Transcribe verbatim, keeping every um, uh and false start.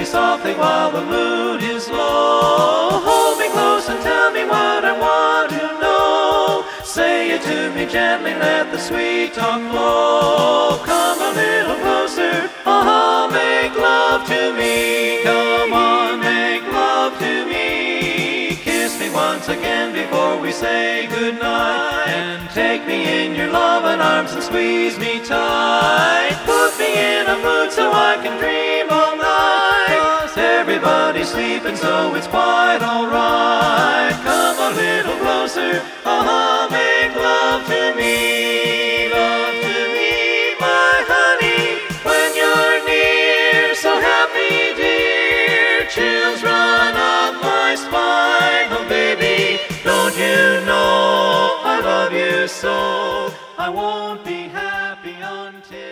softly while the mood is low. Hold me close and tell me what I want to know. Say it to me gently, let the sweet talk flow. Come a little closer, uh-huh, make love to me. Come on, make love to me. Kiss me once again before we say goodnight. And take me in your loving arms and squeeze me tight. Put me in a mood so I can dream all night. 'Cause everybody's sleeping so it's quite alright. Come a little closer, uh-huh, make love to me. Love to me, my honey, when you're near. So happy, dear, chills run up my spine. Oh baby, don't you know I love you so? I won't be happy until